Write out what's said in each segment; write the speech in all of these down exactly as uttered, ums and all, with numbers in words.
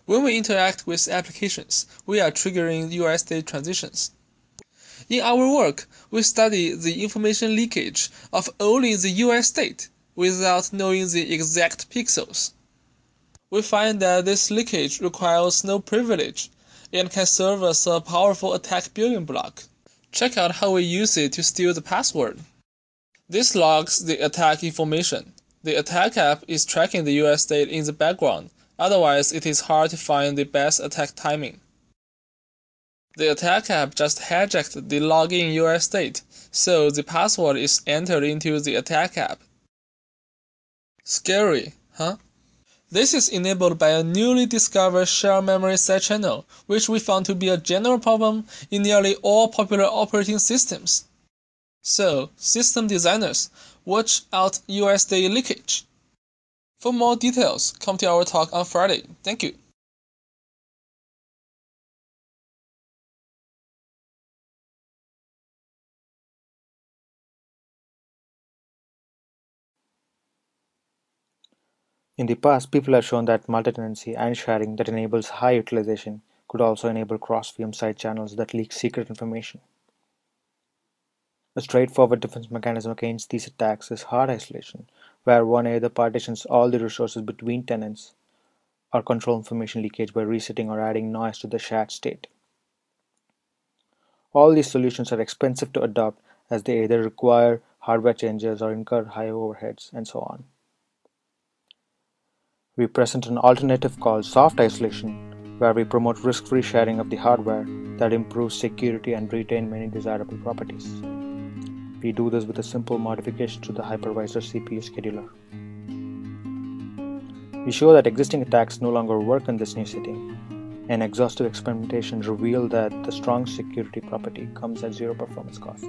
When we interact with applications, we are triggering U I state transitions. In our work, we study the information leakage of only the U I state without knowing the exact pixels. We find that this leakage requires no privilege and can serve as a powerful attack building block. Check out how we use it to steal the password. This logs the attack information. The attack app is tracking the U I state in the background, otherwise it is hard to find the best attack timing. The attack app just hijacked the login U I state, so the password is entered into the attack app. Scary, huh? This is enabled by a newly discovered shared memory side channel, which we found to be a general problem in nearly all popular operating systems. So, system designers, watch out U I state leakage. For more details, come to our talk on Friday. Thank you. In the past, people have shown that multi-tenancy and sharing that enables high utilization could also enable cross-V M side channels that leak secret information. A straightforward defense mechanism against these attacks is hard isolation, where one either partitions all the resources between tenants or control information leakage by resetting or adding noise to the shared state. All these solutions are expensive to adopt as they either require hardware changes or incur high overheads, and so on. We present an alternative called soft isolation, where we promote risk-free sharing of the hardware that improves security and retain many desirable properties. We do this with a simple modification to the hypervisor C P U scheduler. We show that existing attacks no longer work in this new setting, and exhaustive experimentation revealed that the strong security property comes at zero performance cost.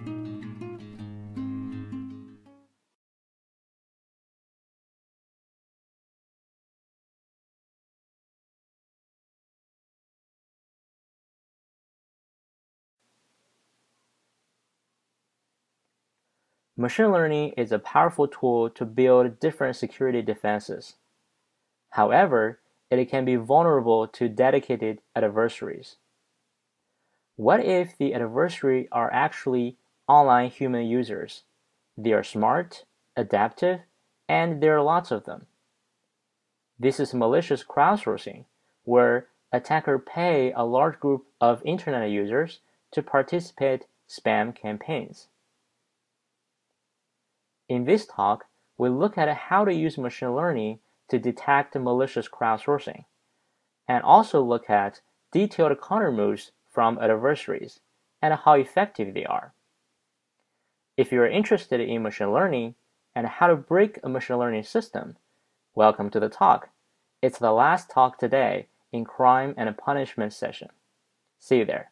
Machine learning is a powerful tool to build different security defenses. However, it can be vulnerable to dedicated adversaries. What if the adversary are actually online human users? They are smart, adaptive, and there are lots of them. This is malicious crowdsourcing, where attackers pay a large group of internet users to participate in spam campaigns. In this talk, we look at how to use machine learning to detect malicious crowdsourcing, and also look at detailed countermoves from adversaries and how effective they are. If you are interested in machine learning and how to break a machine learning system, welcome to the talk. It's the last talk today in crime and punishment session. See you there.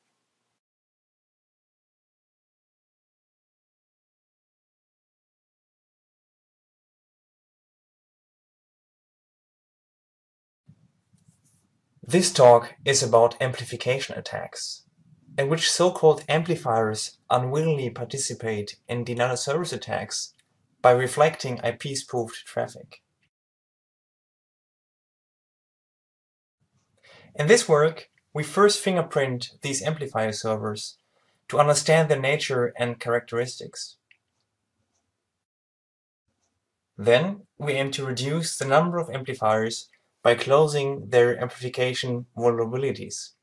This talk is about amplification attacks, in which so-called amplifiers unwillingly participate in denial-of-service attacks by reflecting I P-spoofed traffic. In this work, we first fingerprint these amplifier servers to understand their nature and characteristics. Then, we aim to reduce the number of amplifiers by closing their amplification vulnerabilities.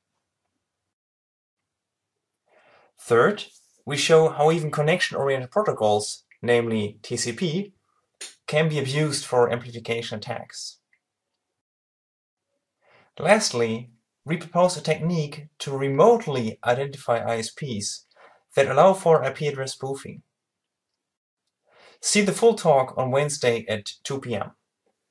Third, we show how even connection-oriented protocols, namely T C P, can be abused for amplification attacks. Lastly, we propose a technique to remotely identify I S Ps that allow for I P address spoofing. See the full talk on Wednesday at two p m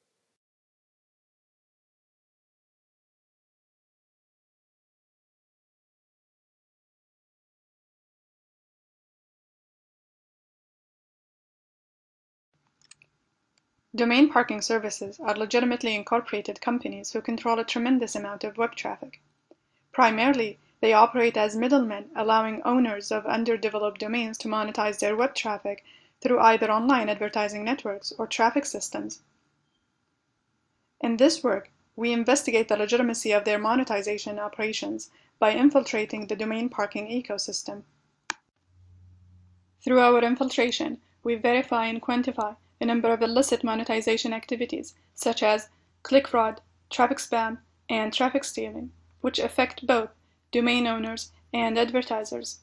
Domain parking services are legitimately incorporated companies who control a tremendous amount of web traffic. Primarily, they operate as middlemen, allowing owners of underdeveloped domains to monetize their web traffic through either online advertising networks or traffic systems. In this work, we investigate the legitimacy of their monetization operations by infiltrating the domain parking ecosystem. Through our infiltration, we verify and quantify a number of illicit monetization activities, such as click fraud, traffic spam, and traffic stealing, which affect both domain owners and advertisers.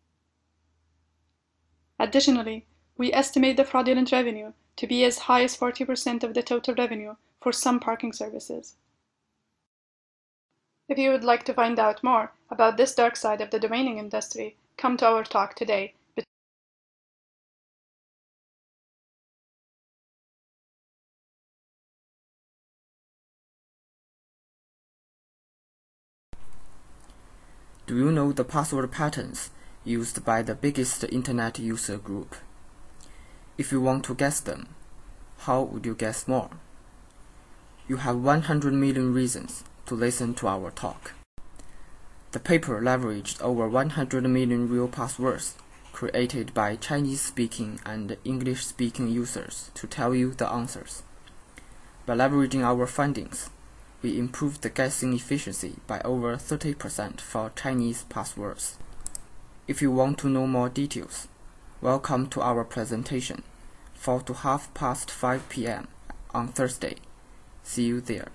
Additionally, we estimate the fraudulent revenue to be as high as forty percent of the total revenue for some parking services. If you would like to find out more about this dark side of the domaining industry, come to our talk today. Do you know the password patterns used by the biggest internet user group? If you want to guess them, how would you guess more? You have one hundred million reasons to listen to our talk. The paper leveraged over one hundred million real passwords created by Chinese-speaking and English-speaking users to tell you the answers. By leveraging our findings, we improved the guessing efficiency by over thirty percent for Chinese passwords. If you want to know more details, welcome to our presentation, four to half past five p m on Thursday. See you there.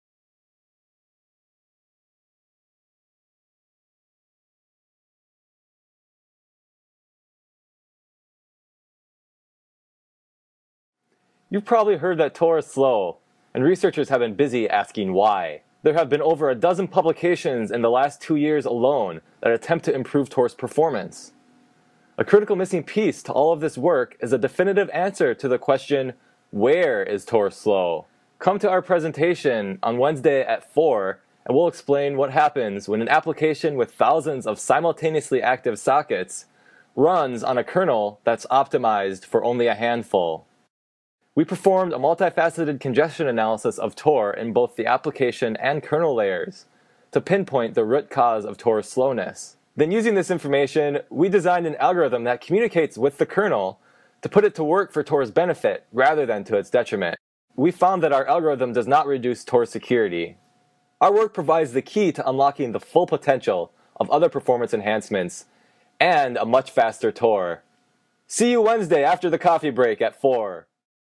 You've probably heard that Tor is slow, and researchers have been busy asking why. There have been over a dozen publications in the last two years alone that attempt to improve Tor's performance. A critical missing piece to all of this work is a definitive answer to the question, where is Tor slow? Come to our presentation on Wednesday at four, and we'll explain what happens when an application with thousands of simultaneously active sockets runs on a kernel that's optimized for only a handful. We performed a multifaceted congestion analysis of Tor in both the application and kernel layers to pinpoint the root cause of Tor's slowness. Then using this information, we designed an algorithm that communicates with the kernel to put it to work for Tor's benefit rather than to its detriment. We found that our algorithm does not reduce Tor's security. Our work provides the key to unlocking the full potential of other performance enhancements and a much faster Tor. See you Wednesday after the coffee break at four.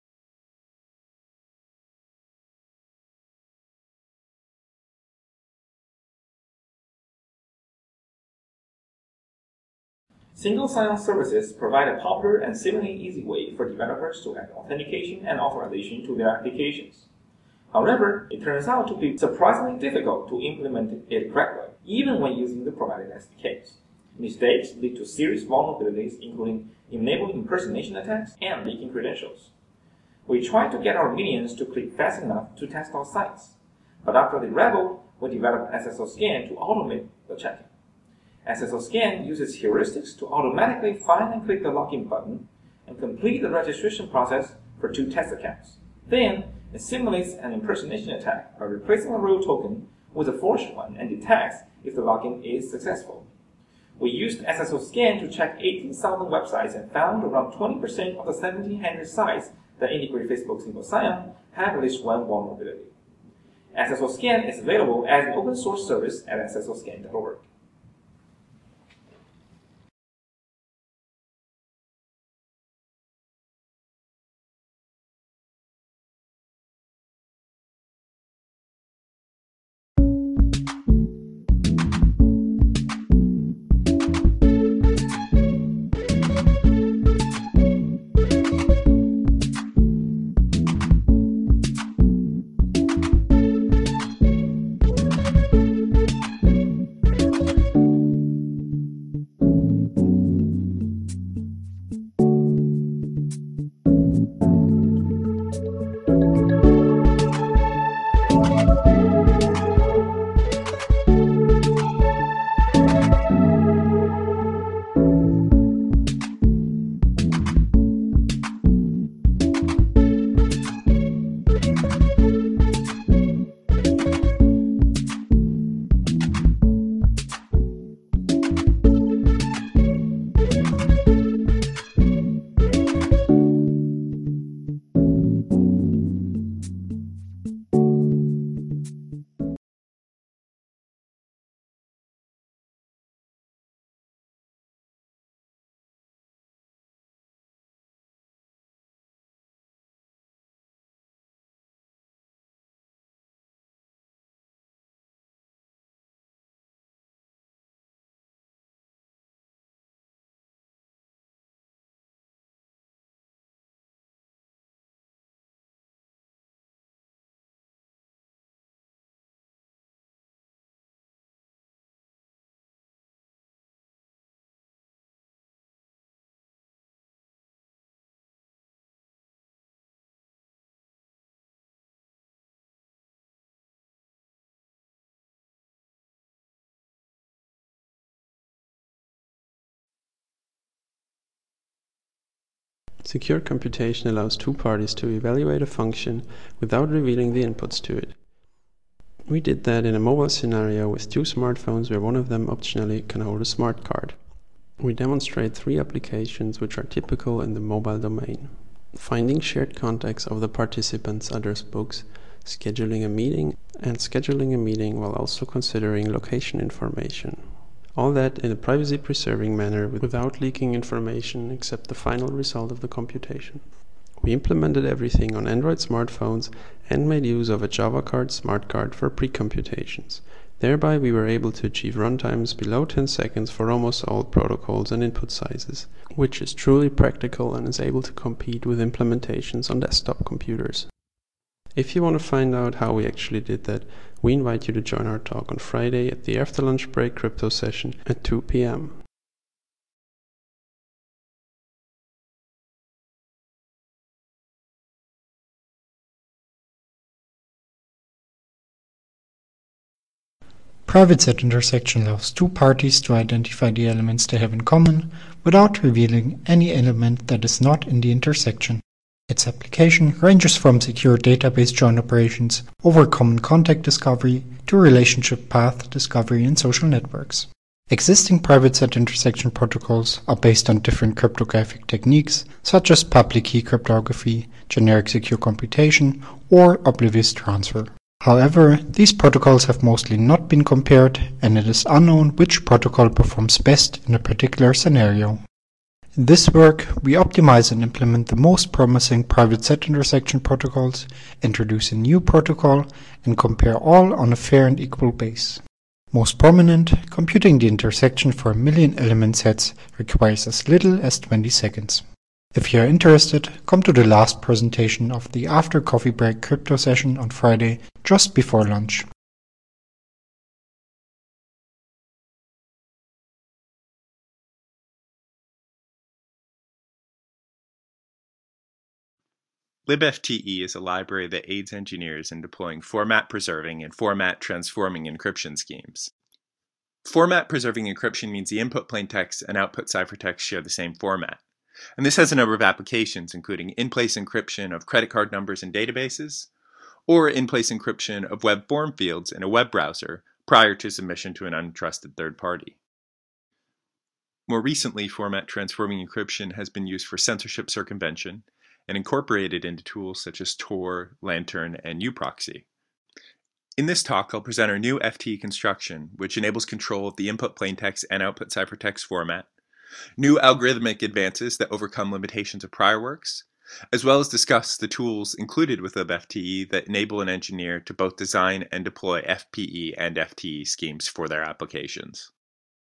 Single sign-on services provide a popular and seemingly easy way for developers to add authentication and authorization to their applications. However, it turns out to be surprisingly difficult to implement it correctly, even when using the provided S D Ks. Mistakes lead to serious vulnerabilities, including enabling impersonation attacks and leaking credentials. We tried to get our minions to click fast enough to test our sites, but after they rebelled, we developed S S O Scan to automate the checking. S S O Scan uses heuristics to automatically find and click the login button and complete the registration process for two test accounts. Then, it simulates an impersonation attack by replacing a real token with a forged one and detects if the login is successful. We used S S O Scan to check eighteen thousand websites and found around twenty percent of the seventeen hundred sites that integrate Facebook Single Sign-On have at least one vulnerability. S S O Scan is available as an open source service at S S O scan dot org. Secure computation allows two parties to evaluate a function without revealing the inputs to it. We did that in a mobile scenario with two smartphones where one of them optionally can hold a smart card. We demonstrate three applications which are typical in the mobile domain: finding shared contacts of the participants' address books, scheduling a meeting, and scheduling a meeting while also considering location information. All that in a privacy-preserving manner without leaking information except the final result of the computation. We implemented everything on Android smartphones and made use of a Java Card smart card for pre-computations. Thereby we were able to achieve runtimes below ten seconds for almost all protocols and input sizes, which is truly practical and is able to compete with implementations on desktop computers. If you want to find out how we actually did that, we invite you to join our talk on Friday at the after lunch break crypto session at two p m Private set intersection allows two parties to identify the elements they have in common without revealing any element that is not in the intersection. Its application ranges from secure database join operations over common contact discovery to relationship path discovery in social networks. Existing private set intersection protocols are based on different cryptographic techniques such as public key cryptography, generic secure computation, or oblivious transfer. However, these protocols have mostly not been compared, and it is unknown which protocol performs best in a particular scenario. In this work, we optimize and implement the most promising private set intersection protocols, introduce a new protocol, and compare all on a fair and equal base. Most prominent, computing the intersection for a million element sets requires as little as twenty seconds. If you are interested, come to the last presentation of the after coffee break crypto session on Friday, just before lunch. libfte is a library that aids engineers in deploying format-preserving and format-transforming encryption schemes. Format-preserving encryption means the input plaintext and output ciphertext share the same format. And this has a number of applications, including in-place encryption of credit card numbers in databases, or in-place encryption of web form fields in a web browser prior to submission to an untrusted third party. More recently, format-transforming encryption has been used for censorship circumvention and incorporated into tools such as Tor, Lantern, and uProxy. In this talk, I'll present our new F T E construction, which enables control of the input plaintext and output ciphertext format, new algorithmic advances that overcome limitations of prior works, as well as discuss the tools included with libfte that enable an engineer to both design and deploy F P E and F T E schemes for their applications.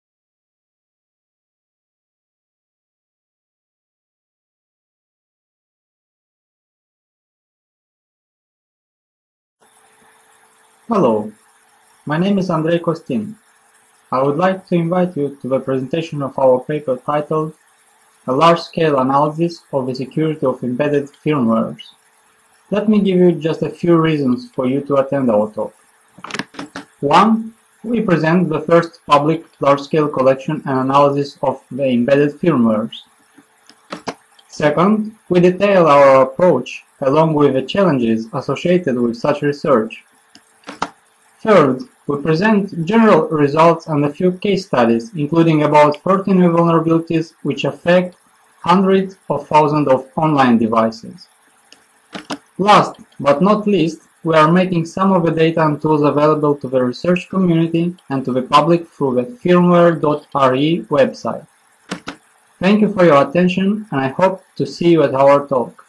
Hello, my name is Andrei Kostin. I would like to invite you to the presentation of our paper titled A Large-Scale Analysis of the Security of Embedded Firmwares. Let me give you just a few reasons for you to attend our talk. One, we present the first public large-scale collection and analysis of the embedded firmwares. Second, we detail our approach along with the challenges associated with such research. Third, we present general results and a few case studies, including about thirteen vulnerabilities which affect hundreds of thousands of online devices. Last but not least, we are making some of the data and tools available to the research community and to the public through the firmware dot R E website. Thank you for your attention, and I hope to see you at our talk.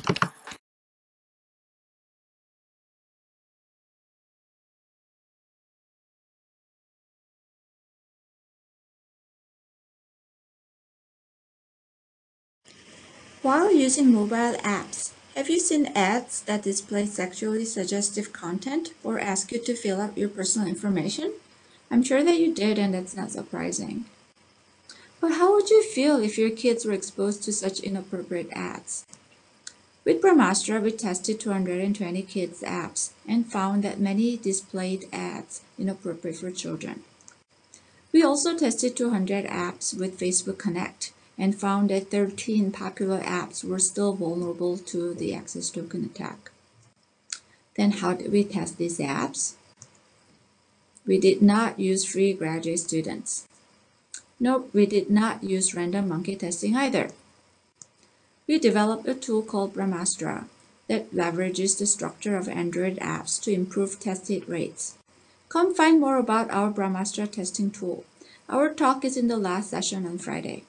While using mobile apps, have you seen ads that display sexually suggestive content or ask you to fill up your personal information? I'm sure that you did, and that's not surprising. But how would you feel if your kids were exposed to such inappropriate ads? With Brahmastra, we tested two hundred twenty kids' apps and found that many displayed ads inappropriate for children. We also tested two hundred apps with Facebook Connect and found that thirteen popular apps were still vulnerable to the access token attack. Then how did we test these apps? We did not use free graduate students. Nope, we did not use random monkey testing either. We developed a tool called Brahmastra that leverages the structure of Android apps to improve test hit rates. Come find more about our Brahmastra testing tool. Our talk is in the last session on Friday.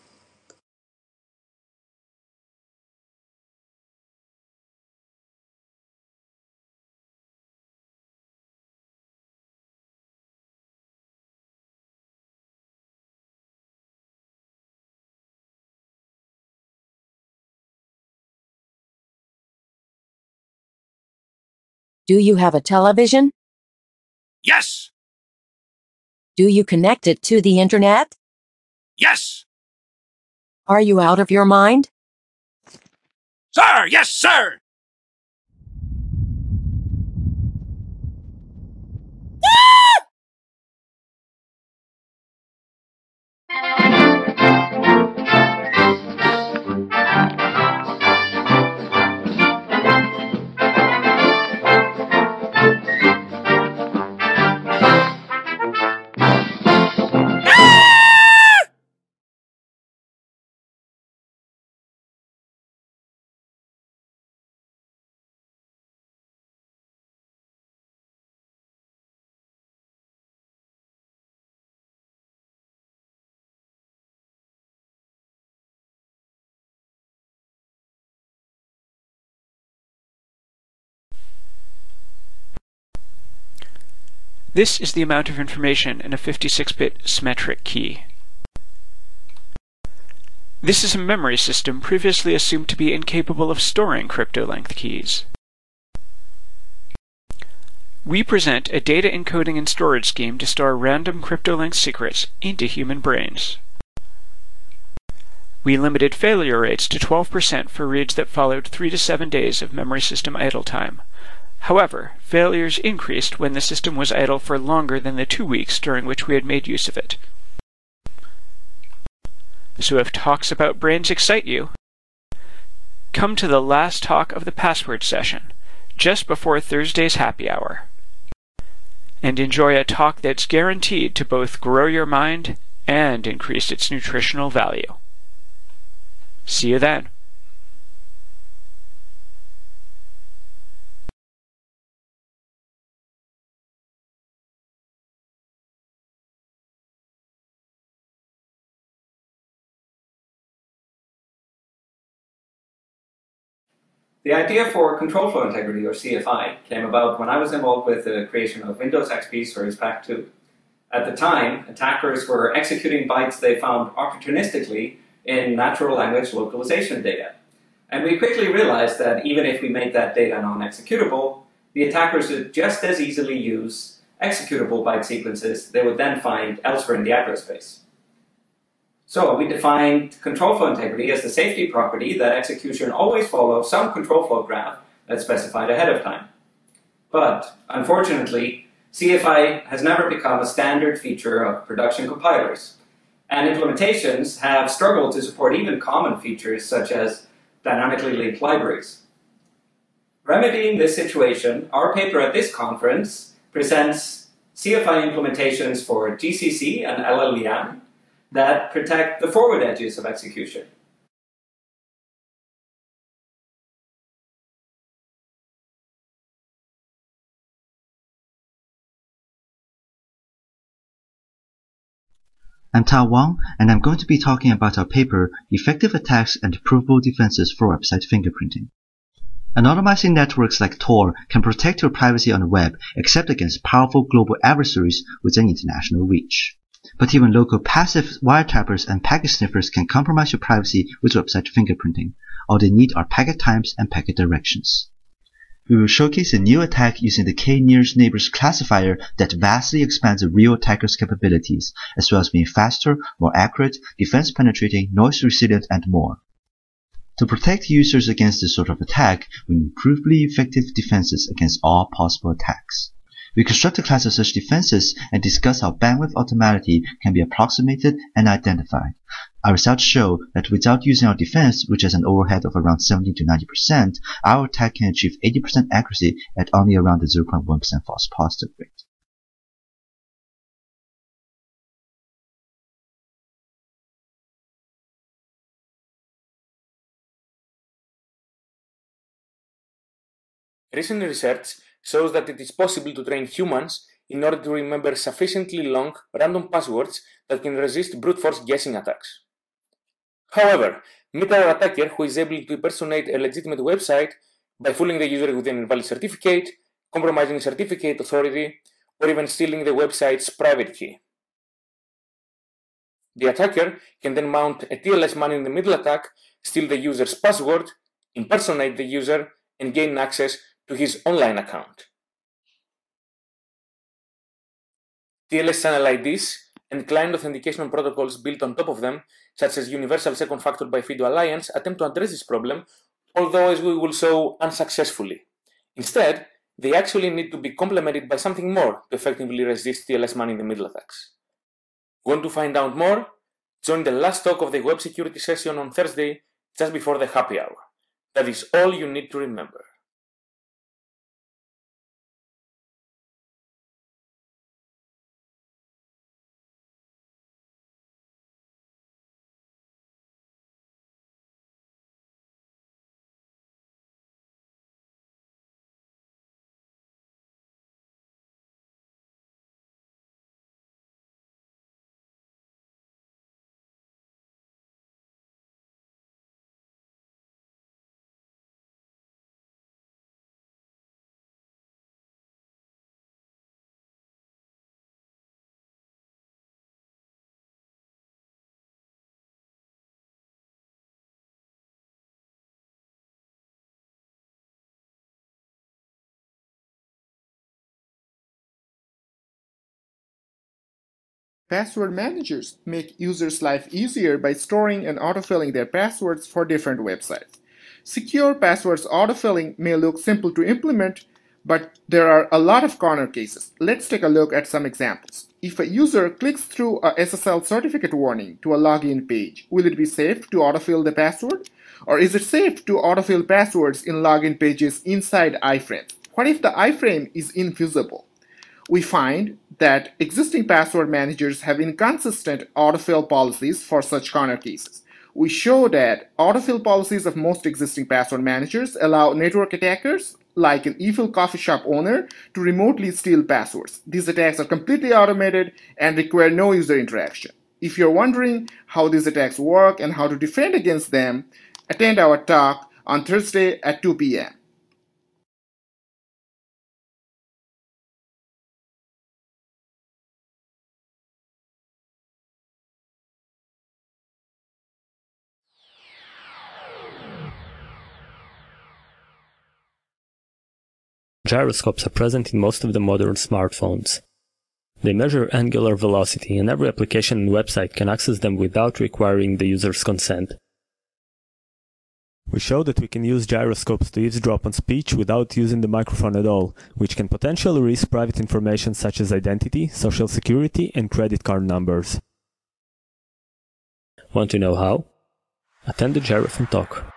Do you have a television? Yes. Do you connect it to the internet? Yes. Are you out of your mind? Sir, yes, sir. This is the amount of information in a fifty-six bit symmetric key. This is a memory system previously assumed to be incapable of storing crypto-length keys. We present a data encoding and storage scheme to store random crypto-length secrets into human brains. We limited failure rates to twelve percent for reads that followed three to seven days of memory system idle time. However, failures increased when the system was idle for longer than the two weeks during which we had made use of it. So if talks about brains excite you, come to the last talk of the password session, just before Thursday's happy hour, and enjoy a talk that's guaranteed to both grow your mind and increase its nutritional value. See you then. The idea for control flow integrity, or C F I, came about when I was involved with the creation of Windows X P Service Pack two. At the time, attackers were executing bytes they found opportunistically in natural language localization data. And we quickly realized that even if we made that data non-executable, the attackers could just as easily use executable byte sequences they would then find elsewhere in the address space. So we defined control flow integrity as the safety property that execution always follows some control flow graph that's specified ahead of time. But unfortunately, C F I has never become a standard feature of production compilers, and implementations have struggled to support even common features such as dynamically linked libraries. Remedying this situation, our paper at this conference presents C F I implementations for G C C and L L V M that protect the forward edges of execution. I'm Tao Wang, and I'm going to be talking about our paper, Effective Attacks and Provable Defenses for Website Fingerprinting. Anonymizing networks like Tor can protect your privacy on the web except against powerful global adversaries within international reach. But even local passive wiretappers and packet sniffers can compromise your privacy with website fingerprinting. All they need are packet times and packet directions. We will showcase a new attack using the K-nearest neighbors classifier that vastly expands the real attacker's capabilities, as well as being faster, more accurate, defense penetrating, noise resilient, and more. To protect users against this sort of attack, we need provably effective defenses against all possible attacks. We construct a class of such defenses and discuss how bandwidth optimality can be approximated and identified. Our results show that without using our defense, which has an overhead of around seventy to ninety percent, our attack can achieve eighty percent accuracy at only around the zero point one percent false positive rate. Recent research shows that it is possible to train humans in order to remember sufficiently long random passwords that can resist brute force guessing attacks. However, meet our attacker who is able to impersonate a legitimate website by fooling the user with an invalid certificate, compromising certificate authority, or even stealing the website's private key. The attacker can then mount a T L S man-in-the-middle attack, steal the user's password, impersonate the user, and gain access to his online account. T L S channel I Ds and client authentication protocols built on top of them, such as Universal Second Factor by FIDO Alliance, attempt to address this problem, although as we will show, unsuccessfully. Instead, they actually need to be complemented by something more to effectively resist T L S man-in-the-middle attacks. Want to find out more? Join the last talk of the web security session on Thursday, just before the happy hour. That is all you need to remember. Password managers make users' life easier by storing and autofilling their passwords for different websites. Secure passwords autofilling may look simple to implement, but there are a lot of corner cases. Let's take a look at some examples. If a user clicks through a S S L certificate warning to a login page, will it be safe to autofill the password? Or is it safe to autofill passwords in login pages inside iframes? What if the iframe is invisible? We find that existing password managers have inconsistent autofill policies for such corner cases. We show that autofill policies of most existing password managers allow network attackers, like an evil coffee shop owner, to remotely steal passwords. These attacks are completely automated and require no user interaction. If you're wondering how these attacks work and how to defend against them, attend our talk on Thursday at two p m Gyroscopes are present in most of the modern smartphones. They measure angular velocity, and every application and website can access them without requiring the user's consent. We show that we can use gyroscopes to eavesdrop on speech without using the microphone at all, which can potentially risk private information such as identity, social security, and credit card numbers. Want to know how? Attend the Gyrophone talk.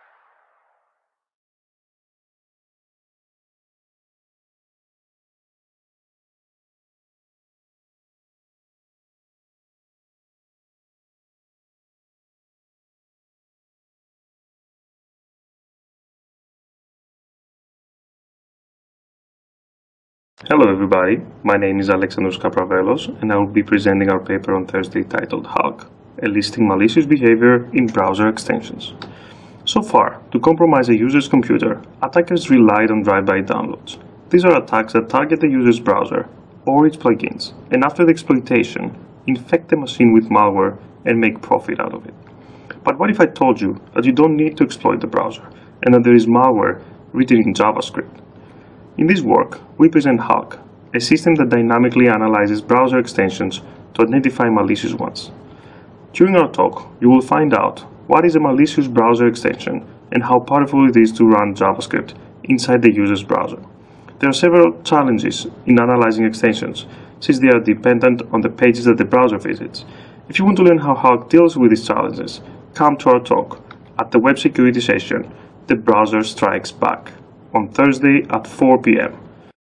Hello everybody, my name is Alexandros Kapravelos and I will be presenting our paper on Thursday titled Hulk, Eliciting Malicious Behavior in Browser Extensions. So far, to compromise a user's computer, attackers relied on drive-by downloads. These are attacks that target the user's browser or its plugins, and after the exploitation, infect the machine with malware and make profit out of it. But what if I told you that you don't need to exploit the browser, and that there is malware written in JavaScript? In this work, we present Hulk, a system that dynamically analyzes browser extensions to identify malicious ones. During our talk, you will find out what is a malicious browser extension and how powerful it is to run JavaScript inside the user's browser. There are several challenges in analyzing extensions, since they are dependent on the pages that the browser visits, If you want to learn how Hulk deals with these challenges, come to our talk at the web security session, The Browser Strikes Back, on Thursday at four p m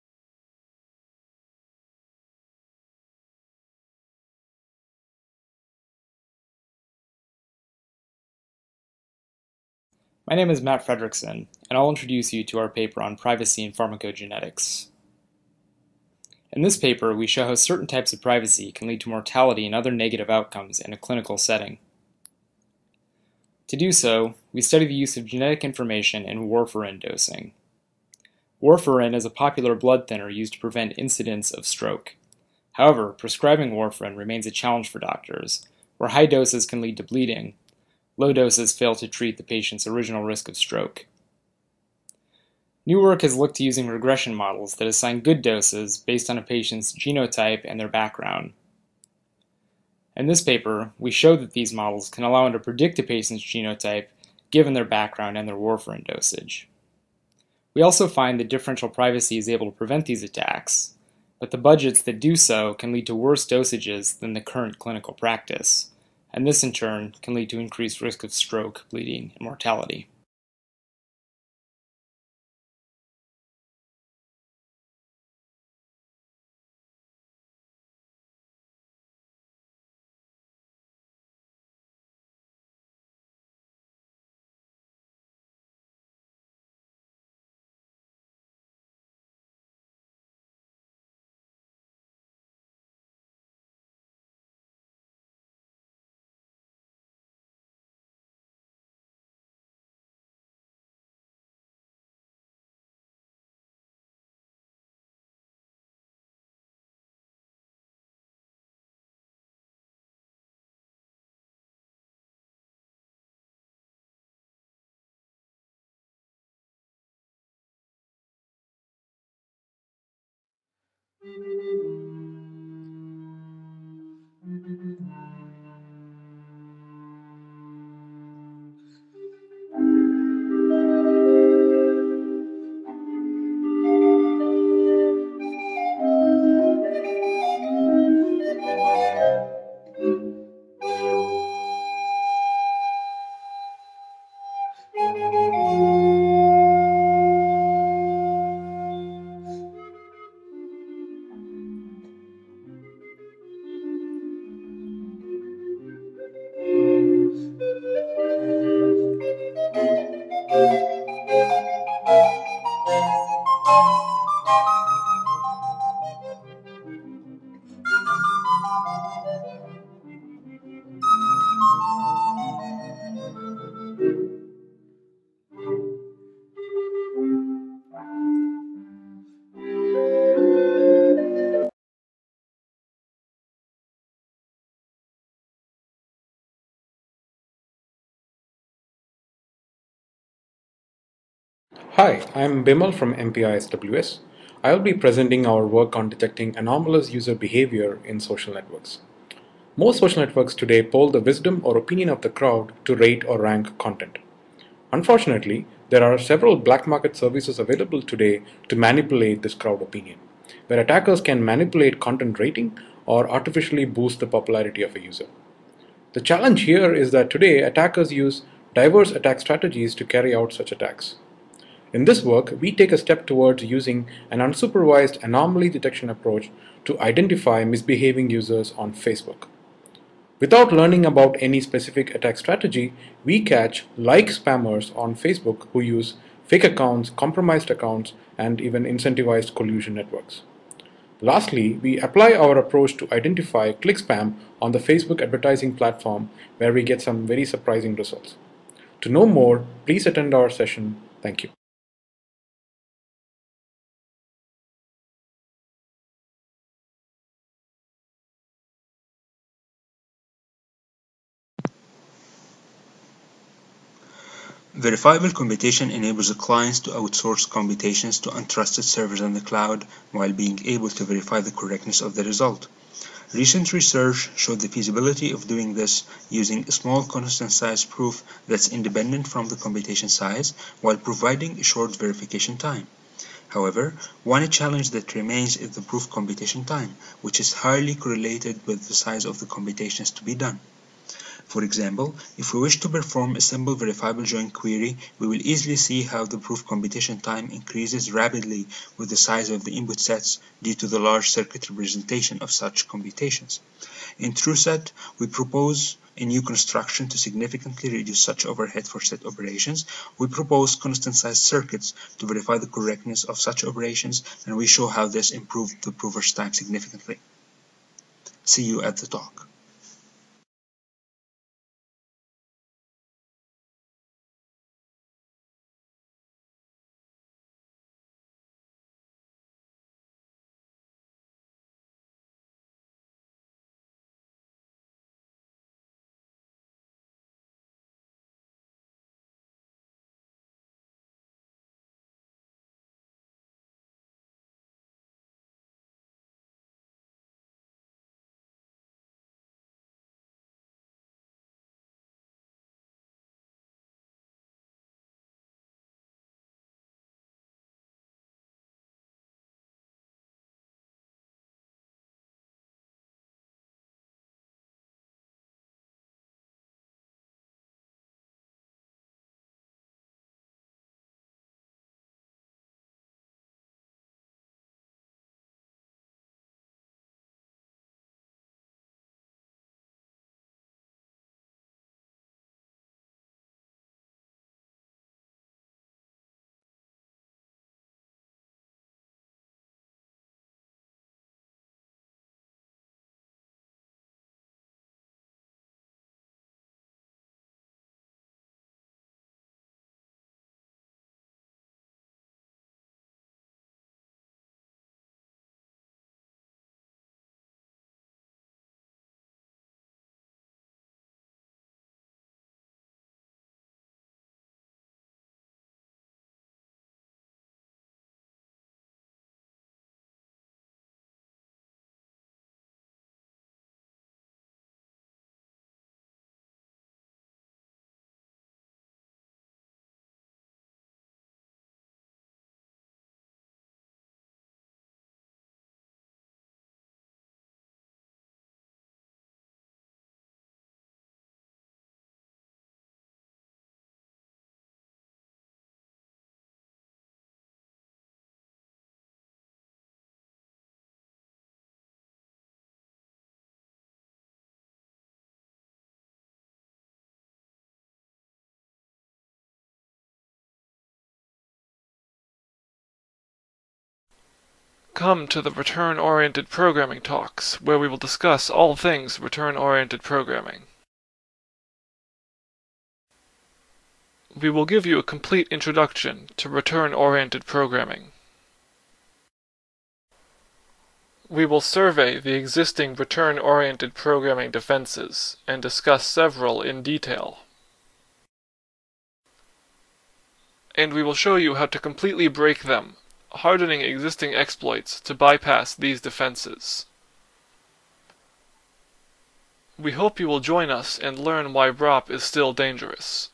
My name is Matt Fredrickson, and I'll introduce you to our paper on privacy in pharmacogenetics. In this paper, we show how certain types of privacy can lead to mortality and other negative outcomes in a clinical setting. To do so, we study the use of genetic information in warfarin dosing. Warfarin is a popular blood thinner used to prevent incidents of stroke. However, prescribing warfarin remains a challenge for doctors, where high doses can lead to bleeding. Low doses fail to treat the patient's original risk of stroke. New work has looked to using regression models that assign good doses based on a patient's genotype and their background. In this paper, we show that these models can allow one to predict a patient's genotype given their background and their warfarin dosage. We also find that differential privacy is able to prevent these attacks, but the budgets that do so can lead to worse dosages than the current clinical practice, and this in turn can lead to increased risk of stroke, bleeding, and mortality. Hi, I'm Bimal from M P I S W S. I'll be presenting our work on detecting anomalous user behavior in social networks. Most social networks today poll the wisdom or opinion of the crowd to rate or rank content. Unfortunately, there are several black market services available today to manipulate this crowd opinion, where attackers can manipulate content rating or artificially boost the popularity of a user. The challenge here is that today attackers use diverse attack strategies to carry out such attacks. In this work, we take a step towards using an unsupervised anomaly detection approach to identify misbehaving users on Facebook. Without learning about any specific attack strategy, we catch like spammers on Facebook who use fake accounts, compromised accounts, and even incentivized collusion networks. Lastly, we apply our approach to identify click spam on the Facebook advertising platform, where we get some very surprising results. To know more, please attend our session. Thank you. Verifiable computation enables the clients to outsource computations to untrusted servers in the cloud while being able to verify the correctness of the result. Recent research showed the feasibility of doing this using a small constant size proof that's independent from the computation size while providing a short verification time. However, one challenge that remains is the proof computation time, which is highly correlated with the size of the computations to be done. For example, if we wish to perform a simple verifiable join query, we will easily see how the proof computation time increases rapidly with the size of the input sets due to the large circuit representation of such computations. In TrueSet, we propose a new construction to significantly reduce such overhead for set operations. We propose constant size circuits to verify the correctness of such operations, and we show how this improved the prover's time significantly. See you at the talk. Come to the Return-Oriented Programming Talks, where we will discuss all things return-oriented programming. We will give you a complete introduction to return-oriented programming. We will survey the existing return-oriented programming defenses and discuss several in detail. And we will show you how to completely break them, hardening existing exploits to bypass these defenses. We hope you will join us and learn why R O P is still dangerous.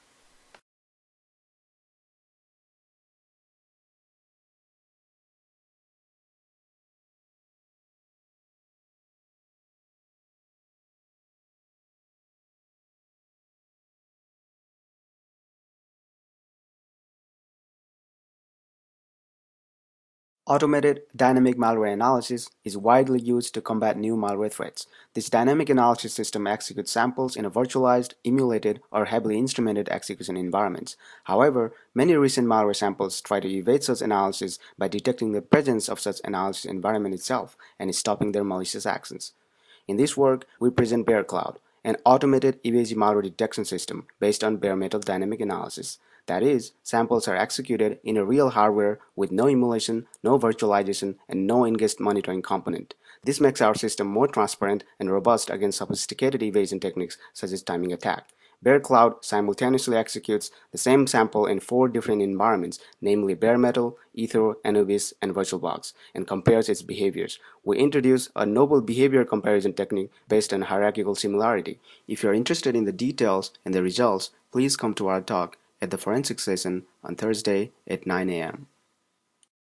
Automated dynamic malware analysis is widely used to combat new malware threats. This dynamic analysis system executes samples in a virtualized, emulated, or heavily instrumented execution environments. However, many recent malware samples try to evade such analysis by detecting the presence of such analysis environment itself and stopping their malicious actions. In this work, we present BearCloud, an automated evasive malware detection system based on bare metal dynamic analysis. That is, samples are executed in a real hardware with no emulation, no virtualization, and no in-guest monitoring component. This makes our system more transparent and robust against sophisticated evasion techniques such as timing attack. BearCloud simultaneously executes the same sample in four different environments, namely bare metal, Ether, Anubis, and VirtualBox, and compares its behaviors. We introduce a novel behavior comparison technique based on hierarchical similarity. If you're interested in the details and the results, please come to our talk at the forensic session on Thursday at nine A M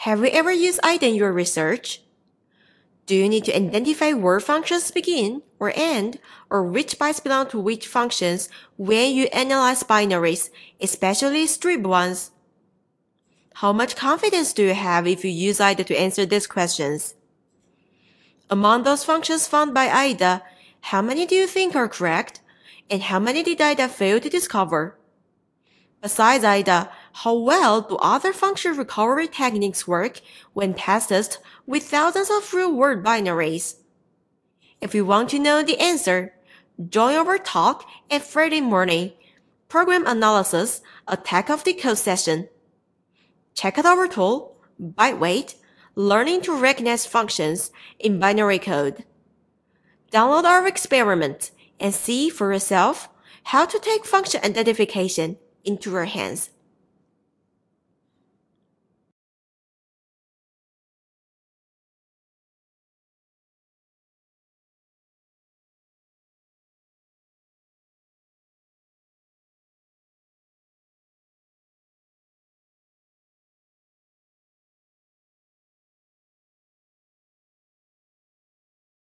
Have you ever used I D A in your research? Do you need to identify where functions begin or end, or which bytes belong to which functions when you analyze binaries, especially strip ones? How much confidence do you have if you use I D A to answer these questions? Among those functions found by I D A, how many do you think are correct? And how many did I D A fail to discover? Besides I D A, how well do other function recovery techniques work when tested with thousands of real-world binaries? If you want to know the answer, join our talk at Friday morning, Program Analysis, Attack of the Code session. Check out our tool, ByteWait, Learning to Recognize Functions in Binary Code. Download our experiment and see for yourself how to take function identification into your hands.